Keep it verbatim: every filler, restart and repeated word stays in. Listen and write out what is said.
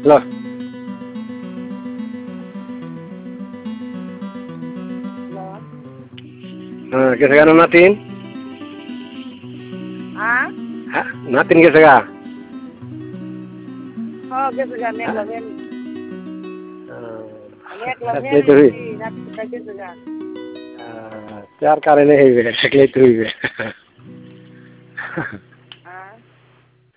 Lo. Ah, kesagaan natin? Ah? Ha? Natin kesaga? Oh, kesagaan nek lawen. Nek lawen Sakle to si natin ka kesagaan. Ah, चार कारण है सकले तो ही